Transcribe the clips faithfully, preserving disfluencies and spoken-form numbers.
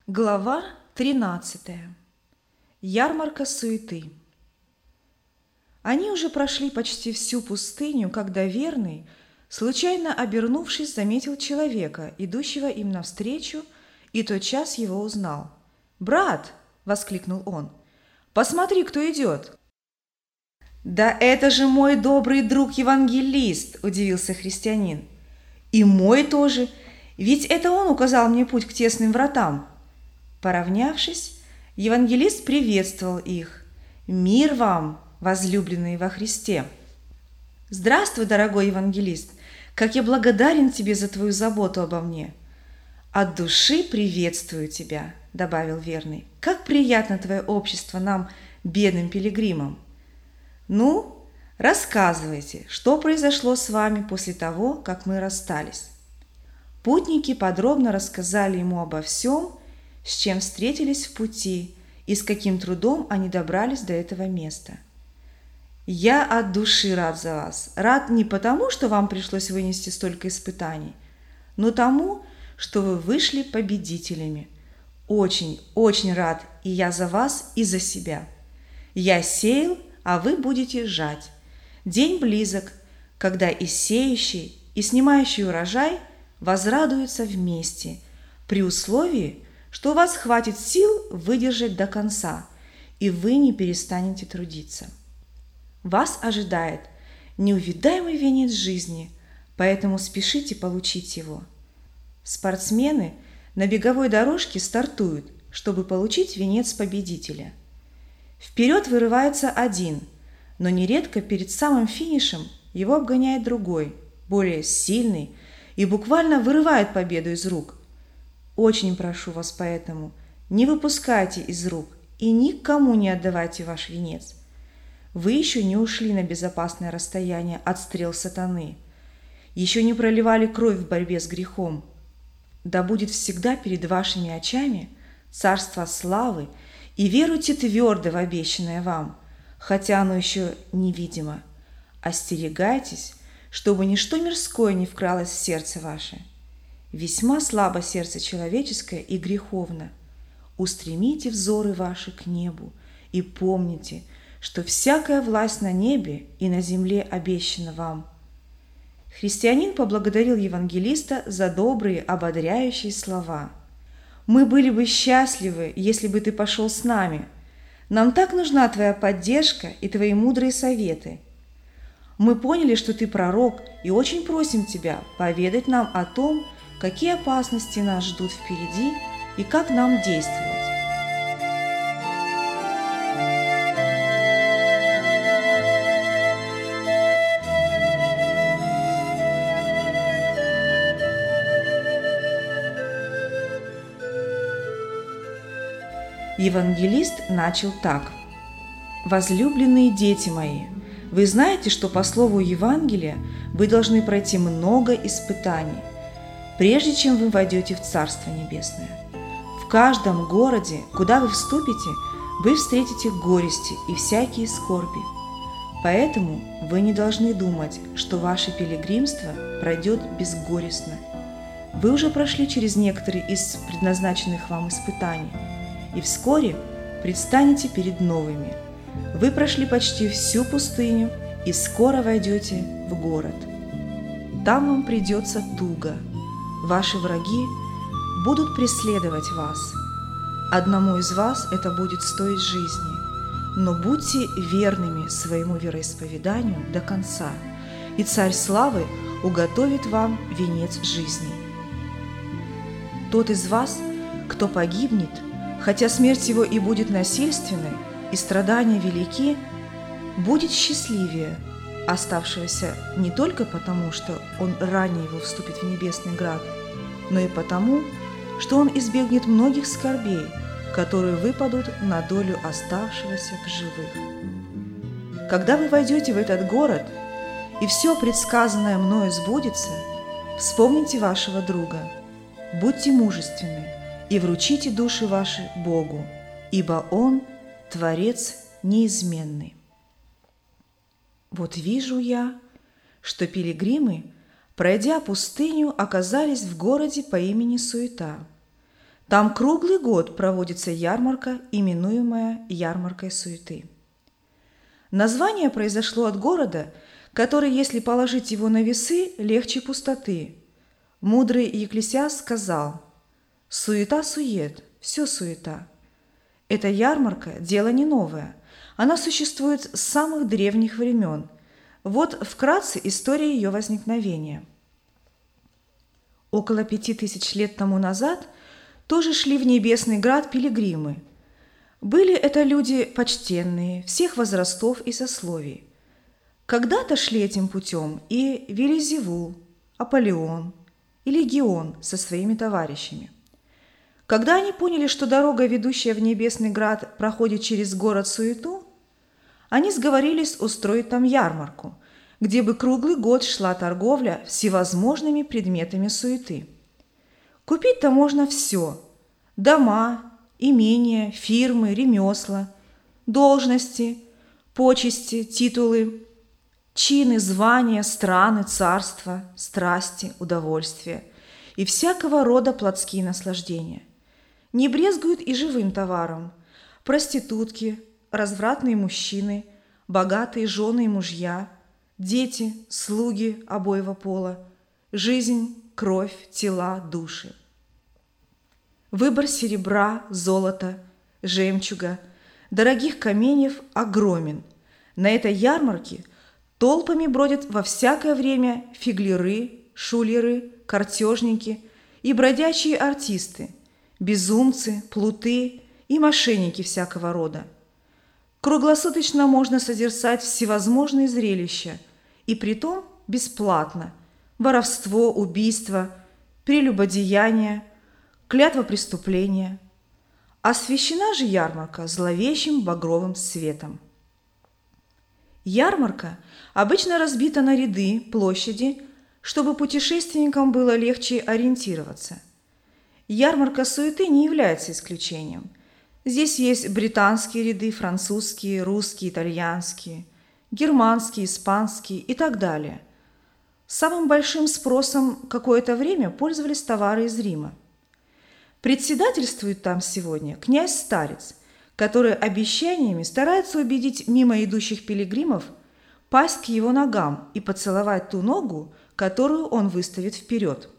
Глава тринадцатая. Ярмарка суеты. Они уже прошли почти всю пустыню, когда верный, случайно обернувшись, заметил человека, идущего им навстречу, и тотчас его узнал. «Брат!» – воскликнул он. «Посмотри, кто идет!» «Да это же мой добрый друг-евангелист!» – удивился христианин. «И мой тоже, ведь это он указал мне путь к тесным вратам». Поравнявшись, евангелист приветствовал их. «Мир вам, возлюбленные во Христе!» «Здравствуй, дорогой евангелист! Как я благодарен тебе за твою заботу обо мне!» «От души приветствую тебя!» – добавил верный. «Как приятно твое общество нам, бедным пилигримам!» «Ну, рассказывайте, что произошло с вами после того, как мы расстались?» Путники подробно рассказали ему обо всем, с чем встретились в пути и с каким трудом они добрались до этого места. «Я от души рад за вас. Рад не потому, что вам пришлось вынести столько испытаний, но тому, что вы вышли победителями. Очень, очень рад и я за вас, и за себя. Я сеял, а вы будете жать. День близок, когда и сеющий, и снимающий урожай возрадуются вместе, при условии, что у вас хватит сил выдержать до конца, и вы не перестанете трудиться. Вас ожидает неувидаемый венец жизни, поэтому спешите получить его. Спортсмены на беговой дорожке стартуют, чтобы получить венец победителя. Вперед вырывается один, но нередко перед самым финишем его обгоняет другой, более сильный, и буквально вырывает победу из рук. Очень прошу вас поэтому, не выпускайте из рук и никому не отдавайте ваш венец. Вы еще не ушли на безопасное расстояние от стрел сатаны, еще не проливали кровь в борьбе с грехом. Да будет всегда перед вашими очами царство славы, и веруйте твердо в обещанное вам, хотя оно еще невидимо. Остерегайтесь, чтобы ничто мирское не вкралось в сердце ваше. Весьма слабо сердце человеческое и греховно. Устремите взоры ваши к небу и помните, что всякая власть на небе и на земле обещана вам». Христианин поблагодарил евангелиста за добрые, ободряющие слова. «Мы были бы счастливы, если бы ты пошел с нами. Нам так нужна твоя поддержка и твои мудрые советы. Мы поняли, что ты пророк, и очень просим тебя поведать нам о том, какие опасности нас ждут впереди и как нам действовать». Евангелист начал так. «Возлюбленные дети мои, вы знаете, что по слову Евангелия вы должны пройти много испытаний, прежде чем вы войдете в Царство Небесное. В каждом городе, куда вы вступите, вы встретите горести и всякие скорби. Поэтому вы не должны думать, что ваше пилигримство пройдет безгорестно. Вы уже прошли через некоторые из предназначенных вам испытаний, и вскоре предстанете перед новыми. Вы прошли почти всю пустыню и скоро войдете в город. Там вам придется туго. Ваши враги будут преследовать вас. Одному из вас это будет стоить жизни, но будьте верными своему вероисповеданию до конца, и Царь Славы уготовит вам венец жизни. Тот из вас, кто погибнет, хотя смерть его и будет насильственной, и страдания велики, будет счастливее оставшегося не только потому, что он ранее его вступит в небесный град, но и потому, что он избегнет многих скорбей, которые выпадут на долю оставшегося в живых. Когда вы войдете в этот город, и все предсказанное мною сбудется, вспомните вашего друга, будьте мужественны и вручите души ваши Богу, ибо Он – Творец неизменный. Вот вижу я, что пилигримы, пройдя пустыню, оказались в городе по имени Суета. Там круглый год проводится ярмарка, именуемая ярмаркой суеты. Название произошло от города, который, если положить его на весы, легче пустоты. Мудрый Екклесиаст сказал: «Суета-сует, все суета». Эта ярмарка – дело не новое. Она существует с самых древних времен. Вот вкратце история ее возникновения. Около пяти тысяч лет тому назад тоже шли в небесный град пилигримы. Были это люди почтенные, всех возрастов и сословий. Когда-то шли этим путем и Велизевул, Аполеон и Легион со своими товарищами. Когда они поняли, что дорога, ведущая в небесный град, проходит через город Суету, они сговорились устроить там ярмарку, где бы круглый год шла торговля всевозможными предметами суеты. Купить-то можно все – дома, имения, фирмы, ремесла, должности, почести, титулы, чины, звания, страны, царства, страсти, удовольствия и всякого рода плотские наслаждения. Не брезгуют и живым товаром – проститутки, развратные мужчины, богатые жены и мужья, дети, слуги обоего пола, жизнь, кровь, тела, души. Выбор серебра, золота, жемчуга, дорогих каменьев огромен. На этой ярмарке толпами бродят во всякое время фигляры, шулеры, картежники и бродячие артисты, безумцы, плуты и мошенники всякого рода. Круглосуточно можно созерцать всевозможные зрелища, и притом бесплатно: воровство, убийство, прелюбодеяние, клятва преступления. Освещена же ярмарка зловещим багровым светом. Ярмарка обычно разбита на ряды, площади, чтобы путешественникам было легче ориентироваться. Ярмарка суеты не является исключением. Здесь есть британские ряды, французские, русские, итальянские, германские, испанские и так далее. Самым большим спросом какое-то время пользовались товары из Рима. Председательствует там сегодня князь-старец, который обещаниями старается убедить мимо идущих пилигримов пасть к его ногам и поцеловать ту ногу, которую он выставит вперед.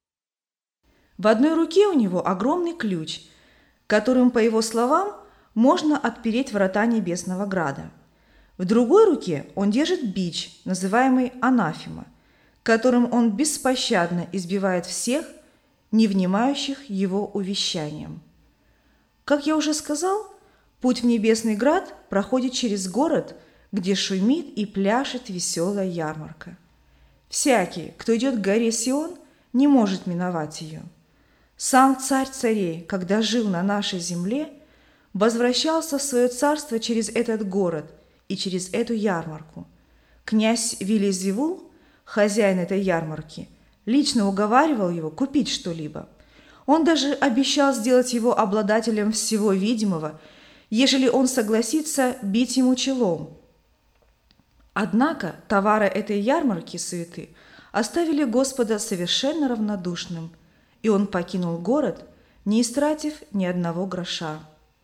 В одной руке у него огромный ключ, которым, по его словам, можно отпереть врата Небесного Града. В другой руке он держит бич, называемый анафема, которым он беспощадно избивает всех, не внимающих его увещаниям. Как я уже сказал, путь в Небесный Град проходит через город, где шумит и пляшет веселая ярмарка. Всякий, кто идет к горе Сион, не может миновать ее. Сам царь царей, когда жил на нашей земле, возвращался в свое царство через этот город и через эту ярмарку. Князь Велизевул, хозяин этой ярмарки, лично уговаривал его купить что-либо. Он даже обещал сделать его обладателем всего видимого, ежели он согласится бить ему челом. Однако товары этой ярмарки суеты оставили Господа совершенно равнодушным, и он покинул город, не истратив ни одного гроша.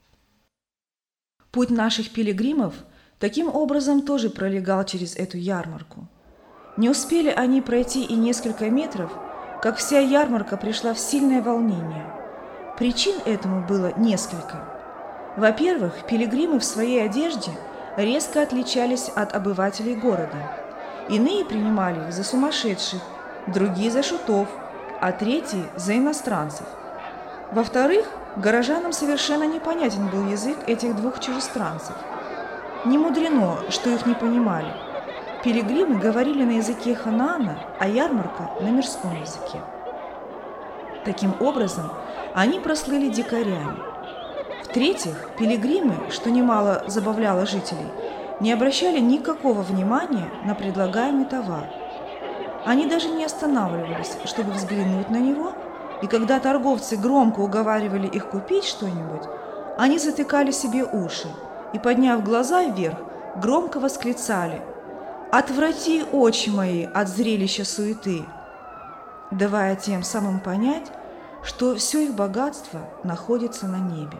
Путь наших пилигримов таким образом тоже пролегал через эту ярмарку. Не успели они пройти и несколько метров, как вся ярмарка пришла в сильное волнение. Причин этому было несколько. Во-первых, пилигримы в своей одежде резко отличались от обывателей города. Иные принимали их за сумасшедших, другие за шутов, а третьи – за иностранцев. Во-вторых, горожанам совершенно непонятен был язык этих двух чужестранцев. Не мудрено, что их не понимали. Пилигримы говорили на языке Ханаана, а ярмарка – на мирском языке. Таким образом, они прослыли дикарями. В-третьих, пилигримы, что немало забавляло жителей, не обращали никакого внимания на предлагаемый товар. Они даже не останавливались, чтобы взглянуть на него, и когда торговцы громко уговаривали их купить что-нибудь, они затыкали себе уши и, подняв глаза вверх, громко восклицали: «Отврати очи мои от зрелища суеты», давая тем самым понять, что все их богатство находится на небе.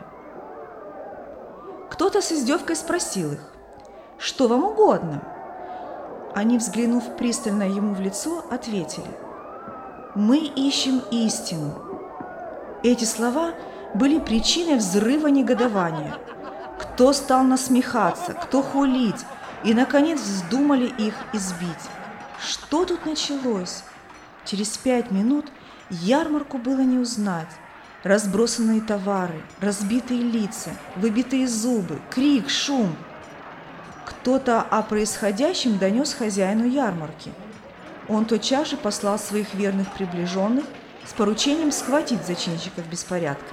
Кто-то с издевкой спросил их: «Что вам угодно?» Они, взглянув пристально ему в лицо, ответили: «Мы ищем истину». Эти слова были причиной взрыва негодования. Кто стал насмехаться, кто хулить, и, наконец, вздумали их избить. Что тут началось? Через пять минут ярмарку было не узнать. Разбросанные товары, разбитые лица, выбитые зубы, крик, шум. Кто-то о происходящем донес хозяину ярмарки. Он тотчас же послал своих верных приближенных с поручением схватить зачинщиков беспорядка.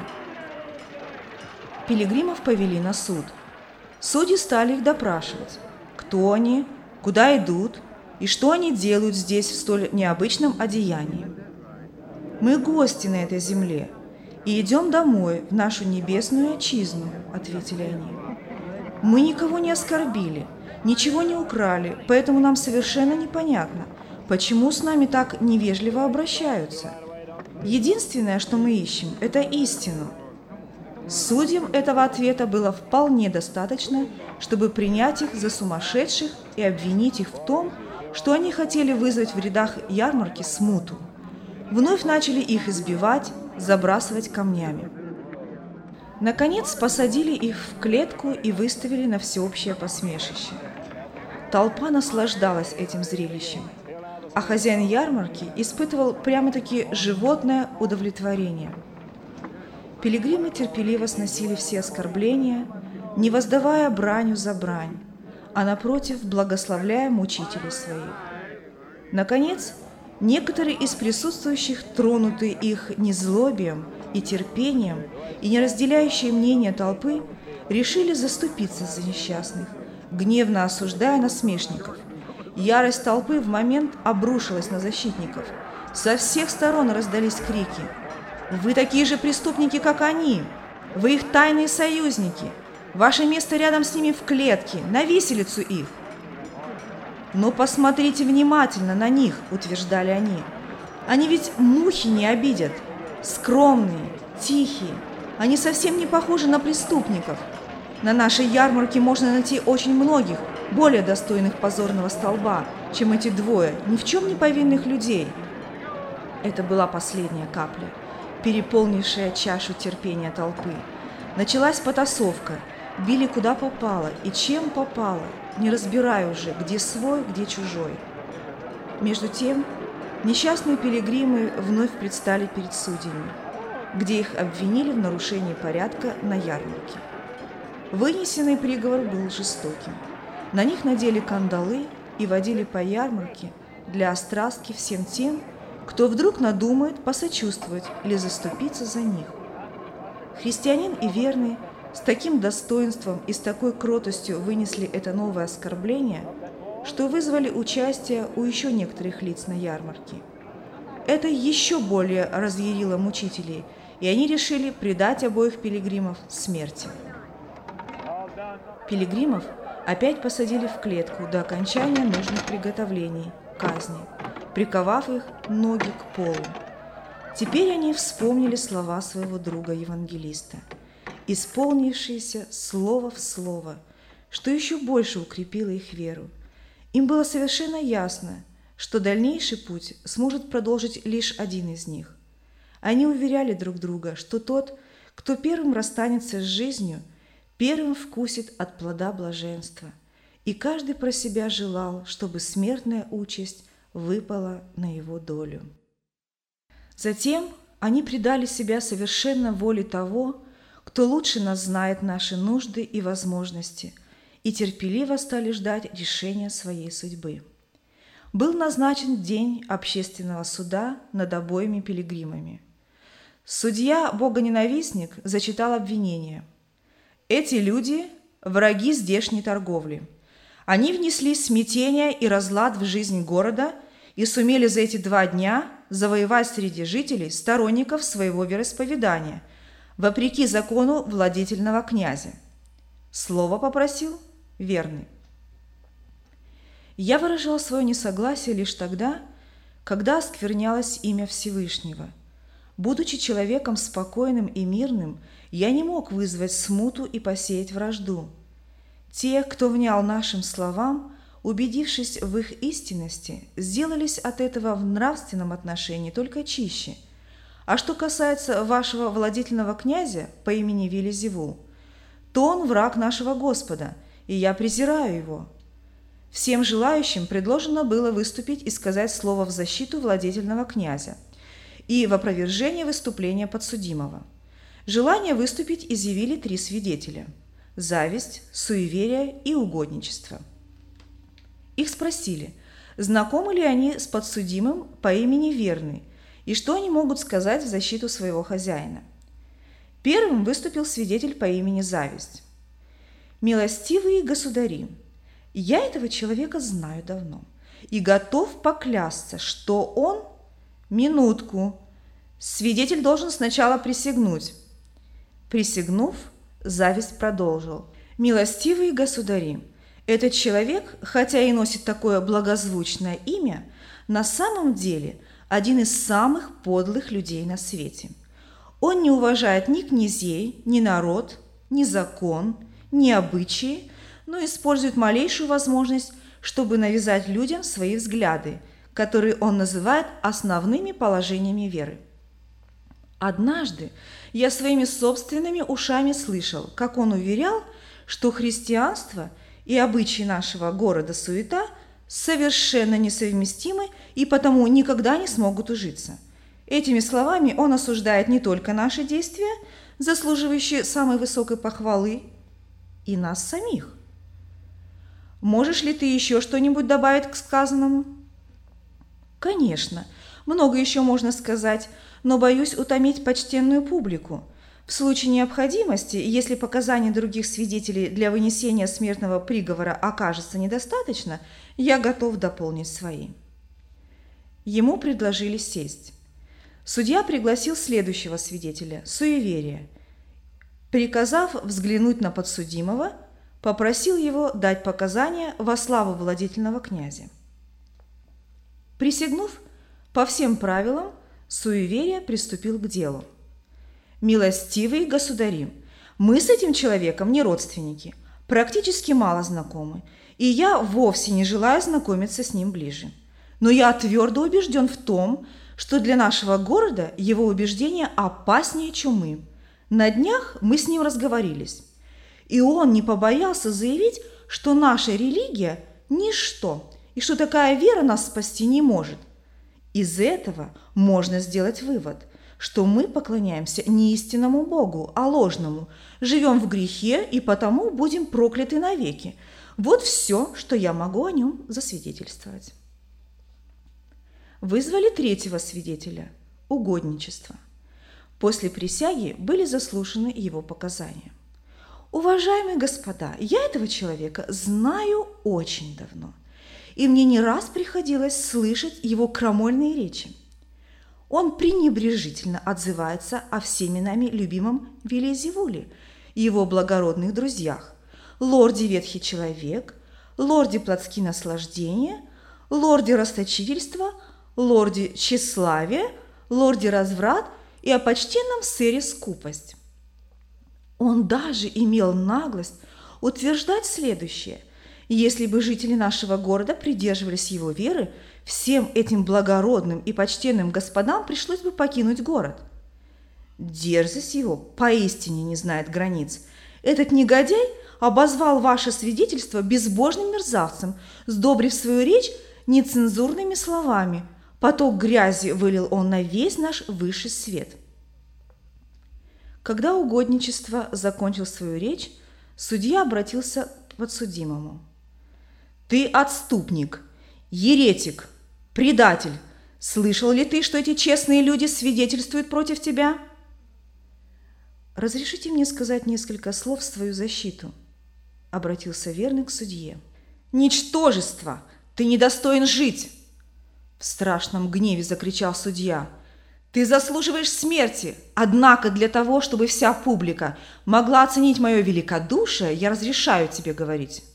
Пилигримов повели на суд. Судьи стали их допрашивать. Кто они, куда идут и что они делают здесь в столь необычном одеянии. «Мы гости на этой земле и идем домой, в нашу небесную отчизну», — ответили они. «Мы никого не оскорбили, ничего не украли, поэтому нам совершенно непонятно, почему с нами так невежливо обращаются. Единственное, что мы ищем, — это истину». Судьям этого ответа было вполне достаточно, чтобы принять их за сумасшедших и обвинить их в том, что они хотели вызвать в рядах ярмарки смуту. Вновь начали их избивать, забрасывать камнями. Наконец посадили их в клетку и выставили на всеобщее посмешище. Толпа наслаждалась этим зрелищем, а хозяин ярмарки испытывал прямо-таки животное удовлетворение. Пилигримы терпеливо сносили все оскорбления, не воздавая бранью за брань, а напротив благословляя мучителей своих. Наконец, некоторые из присутствующих, тронутые их незлобием и терпением и не разделяющие мнение толпы, решили заступиться за несчастных, гневно осуждая насмешников. Ярость толпы в момент обрушилась на защитников. Со всех сторон раздались крики: «Вы такие же преступники, как они! Вы их тайные союзники! Ваше место рядом с ними в клетке, на виселицу их!» «Но посмотрите внимательно на них», — утверждали они. «Они ведь мухи не обидят. Скромные, тихие. Они совсем не похожи на преступников. На нашей ярмарке можно найти очень многих, более достойных позорного столба, чем эти двое ни в чем не повинных людей». Это была последняя капля, переполнившая чашу терпения толпы. Началась потасовка. Били куда попало и чем попало, не разбирая уже, где свой, где чужой. Между тем, несчастные пилигримы вновь предстали перед судьями, где их обвинили в нарушении порядка на ярмарке. Вынесенный приговор был жестоким. На них надели кандалы и водили по ярмарке для острастки всем тем, кто вдруг надумает посочувствовать или заступиться за них. Христианин и верный с таким достоинством и с такой кротостью вынесли это новое оскорбление, что вызвали участие у еще некоторых лиц на ярмарке. Это еще более разъярило мучителей, и они решили предать обоих пилигримов смерти. Пилигримов опять посадили в клетку до окончания нужных приготовлений казни, приковав их ноги к полу. Теперь они вспомнили слова своего друга-евангелиста, исполнившиеся слово в слово, что еще больше укрепило их веру. Им было совершенно ясно, что дальнейший путь сможет продолжить лишь один из них. Они уверяли друг друга, что тот, кто первым расстанется с жизнью, первым вкусит от плода блаженства, и каждый про себя желал, чтобы смертная участь выпала на его долю. Затем они предали себя совершенно воле того, кто лучше нас знает наши нужды и возможности, и терпеливо стали ждать решения своей судьбы. Был назначен день общественного суда над обоими пилигримами. Судья, богоненавистник, зачитал обвинение. «Эти люди – враги здешней торговли. Они внесли смятение и разлад в жизнь города и сумели за эти два дня завоевать среди жителей сторонников своего вероисповедания, вопреки закону владетельного князя». Слово попросил верный. Я выражал свое несогласие лишь тогда, когда осквернялось имя Всевышнего, Будучи человеком спокойным и мирным, я не мог вызвать смуту и посеять вражду. Те, кто внял нашим словам, убедившись в их истинности, сделались от этого в нравственном отношении только чище. А что касается вашего владетельного князя по имени Велизевул, то он враг нашего Господа, и я презираю его. Всем желающим предложено было выступить и сказать слово в защиту владетельного князя и в опровержение выступления подсудимого. Желание выступить изъявили три свидетеля – зависть, суеверие и угодничество. Их спросили, знакомы ли они с подсудимым по имени Верный и что они могут сказать в защиту своего хозяина. Первым выступил свидетель по имени Зависть. «Милостивые государи, я этого человека знаю давно и готов поклясться, что он…» «Минутку. Свидетель должен сначала присягнуть». Присягнув, Зависть продолжил. «Милостивые государи, этот человек, хотя и носит такое благозвучное имя, на самом деле один из самых подлых людей на свете. Он не уважает ни князей, ни народ, ни закон, ни обычаи, но использует малейшую возможность, чтобы навязать людям свои взгляды, которые он называет основными положениями веры. Однажды я своими собственными ушами слышал, как он уверял, что христианство и обычаи нашего города суета совершенно несовместимы и потому никогда не смогут ужиться. Этими словами он осуждает не только наши действия, заслуживающие самой высокой похвалы, и нас самих. Можешь ли ты еще что-нибудь добавить к сказанному? Конечно, много еще можно сказать, но боюсь утомить почтенную публику. В случае необходимости, если показаний других свидетелей для вынесения смертного приговора окажется недостаточно, я готов дополнить свои. Ему предложили сесть. Судья пригласил следующего свидетеля – суеверия. Приказав взглянуть на подсудимого, попросил его дать показания во славу владетельного князя. Присягнув по всем правилам, суеверие приступил к делу. «Милостивые государи, мы с этим человеком не родственники, практически мало знакомы, и я вовсе не желаю знакомиться с ним ближе. Но я твердо убежден в том, что для нашего города его убеждения опаснее чумы. На днях мы с ним разговорились, и он не побоялся заявить, что наша религия – ничто, и что такая вера нас спасти не может. Из этого можно сделать вывод, что мы поклоняемся не истинному Богу, а ложному, живем в грехе и потому будем прокляты навеки. Вот все, что я могу о нем засвидетельствовать». Вызвали третьего свидетеля – угодничество. После присяги были заслушаны его показания. «Уважаемые господа, я этого человека знаю очень давно, и мне не раз приходилось слышать его крамольные речи. Он пренебрежительно отзывается о всеми нами любимом Велизевуле и его благородных друзьях, лорде Ветхий Человек, лорде Плотские Наслаждения, лорде Расточительства, лорде Тщеславие, лорде Разврат и о почтенном сэре Скупость. Он даже имел наглость утверждать следующее: если бы жители нашего города придерживались его веры, всем этим благородным и почтенным господам пришлось бы покинуть город. Дерзость его поистине не знает границ. Этот негодяй обозвал ваше свидетельство безбожным мерзавцем, сдобрив свою речь нецензурными словами. Поток грязи вылил он на весь наш высший свет. Когда угодничество закончил свою речь, судья обратился к подсудимому. «Ты отступник, еретик, предатель. Слышал ли ты, что эти честные люди свидетельствуют против тебя?» «Разрешите мне сказать несколько слов в свою защиту», — обратился Верный к судье. «Ничтожество! Ты недостоин жить!» В страшном гневе закричал судья. «Ты заслуживаешь смерти, однако для того, чтобы вся публика могла оценить мое великодушие, я разрешаю тебе говорить».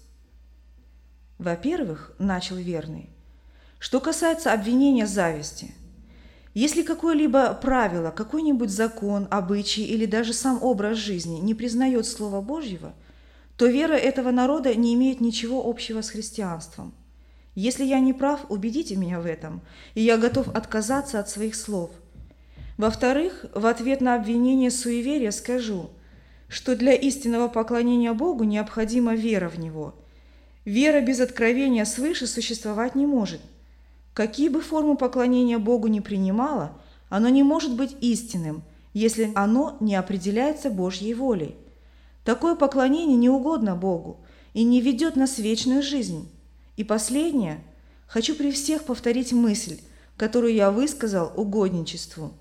«Во-первых, — начал Верный, — что касается обвинения зависти, Если какое-либо правило, какой-нибудь закон, обычай или даже сам образ жизни не признает Слова Божьего, то вера этого народа не имеет ничего общего с христианством. Если я не прав, убедите меня в этом, и я готов отказаться от своих слов. Во-вторых, в ответ на обвинение суеверия скажу, что для истинного поклонения Богу необходима вера в Него. Вера без откровения свыше существовать не может. Какие бы формы поклонения Богу ни принимало, оно не может быть истинным, если оно не определяется Божьей волей. Такое поклонение не угодно Богу и не ведет нас в вечную жизнь. И последнее, хочу при всех повторить мысль, которую я высказал угодничеству.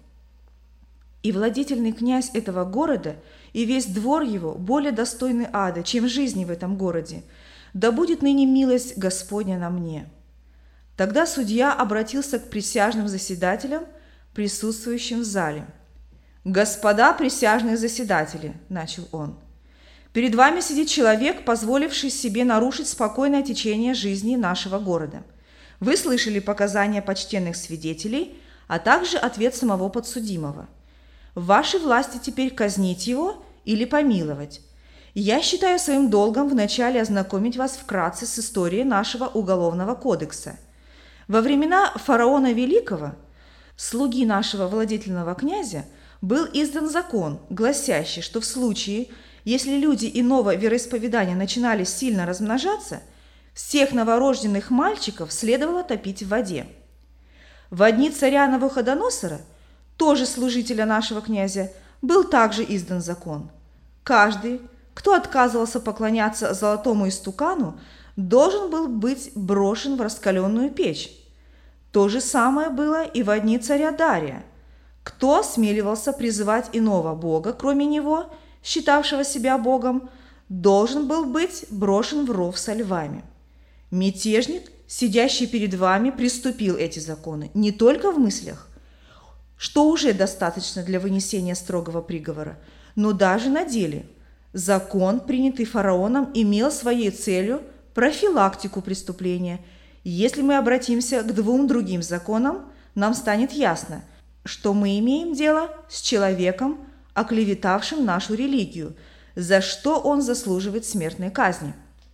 И владетельный князь этого города, и весь двор его более достойны ада, чем жизни в этом городе. Да будет ныне милость Господня на мне». Тогда судья обратился к присяжным заседателям, присутствующим в зале. «Господа присяжные заседатели», – начал он, – «перед вами сидит человек, позволивший себе нарушить спокойное течение жизни нашего города. Вы слышали показания почтенных свидетелей, а также ответ самого подсудимого. В вашей власти теперь казнить его или помиловать. Я считаю своим долгом вначале ознакомить вас вкратце с историей нашего уголовного кодекса. Во времена фараона Великого, слуги нашего владетельного князя, был издан закон, гласящий, что в случае, если люди иного вероисповедания начинали сильно размножаться, всех новорожденных мальчиков следовало топить в воде. В дни царя Навуходоносора, тоже служителя нашего князя, был также издан закон. Каждый, кто отказывался поклоняться золотому истукану, должен был быть брошен в раскаленную печь. То же самое было и во дни царя Дария. Кто осмеливался призывать иного бога, кроме него, считавшего себя богом, должен был быть брошен в ров со львами. Мятежник, сидящий перед вами, приступил эти законы не только в мыслях, что уже достаточно для вынесения строгого приговора, но даже на деле. Закон, принятый фараоном, имел своей целью профилактику преступления. Если мы обратимся к двум другим законам, нам станет ясно, что мы имеем дело с человеком, оклеветавшим нашу религию, за что он заслуживает смертной казни.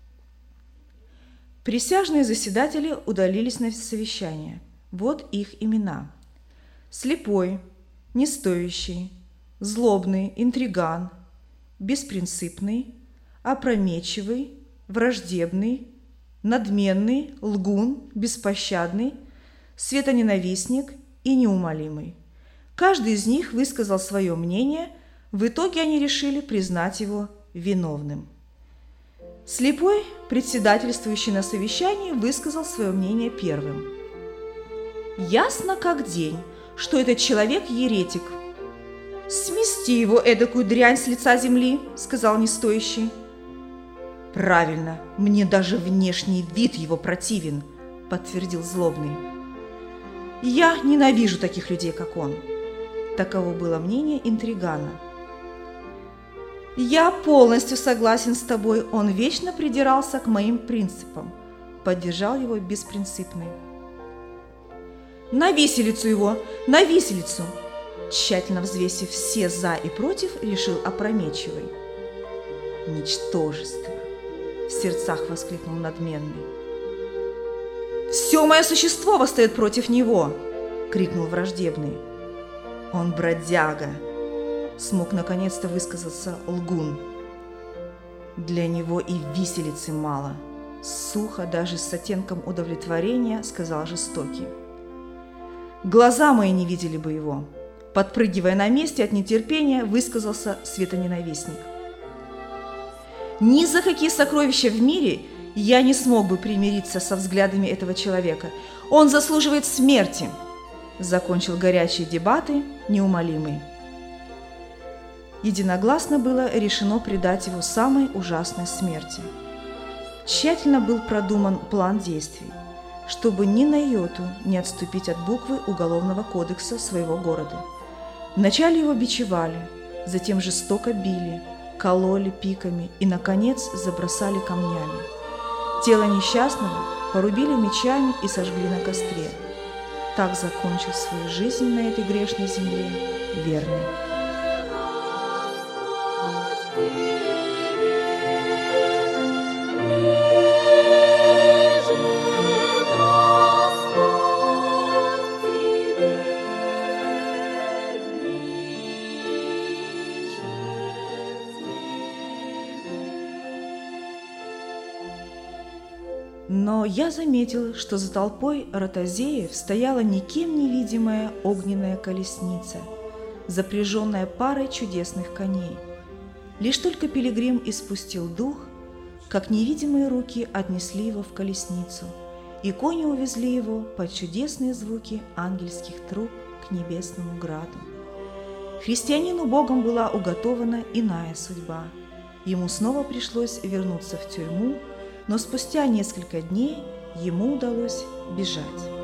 Присяжные заседатели удалились на совещание. Вот их имена: слепой, нестоящий, злобный, интриган, беспринципный, опрометчивый, враждебный, надменный, лгун, беспощадный, светоненавистник и неумолимый. Каждый из них высказал свое мнение, в итоге они решили признать его виновным. Слепой, председательствующий на совещании, высказал свое мнение первым. «Ясно как день, что этот человек еретик». «Смести его, эдакую дрянь, с лица земли», — сказал нестоящий. «Правильно, мне даже внешний вид его противен», — подтвердил злобный. «Я ненавижу таких людей, как он». Таково было мнение интригана. «Я полностью согласен с тобой, он вечно придирался к моим принципам», — поддержал его беспринципный. «На виселицу его, на виселицу!» Тщательно взвесив все «за» и «против», решил опрометчивый. «Ничтожество!» — в сердцах воскликнул надменный. «Все мое существо восстает против него!» — крикнул враждебный. «Он бродяга!» — смог наконец-то высказаться лгун. «Для него и виселицы мало!» — сухо, даже с оттенком удовлетворения, сказал жестокий. «Глаза мои не видели бы его!» Подпрыгивая на месте от нетерпения, высказался светоненавистник. «Ни за какие сокровища в мире я не смог бы примириться со взглядами этого человека. Он заслуживает смерти!» Закончил горячие дебаты неумолимый. Единогласно было решено предать его самой ужасной смерти. Тщательно был продуман план действий, чтобы ни на йоту не отступить от буквы Уголовного кодекса своего города. Вначале его бичевали, затем жестоко били, кололи пиками и, наконец, забросали камнями. Тело несчастного порубили мечами и сожгли на костре. Так закончил свою жизнь на этой грешной земле верный. Но я заметил, что за толпой ротозеев стояла никем не видимая огненная колесница, запряженная парой чудесных коней. Лишь только пилигрим испустил дух, как невидимые руки отнесли его в колесницу, и кони увезли его под чудесные звуки ангельских труб к небесному граду. Христианину Богом была уготована иная судьба. Ему снова пришлось вернуться в тюрьму, но спустя несколько дней ему удалось бежать.